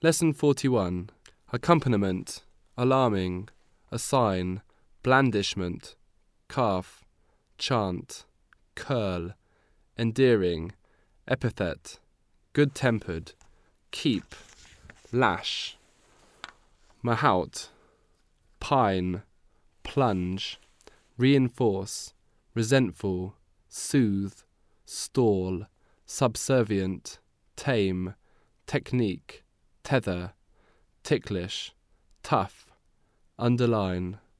Lesson 41. Accompaniment, alarming, assign, blandishment, calf, chant, curl, endearing, epithet, good-tempered, keep, lash, mahout, pine, plunge, reinforce, resentful, soothe, stall, subservient, tame, technique, tether, ticklish, tough, underline.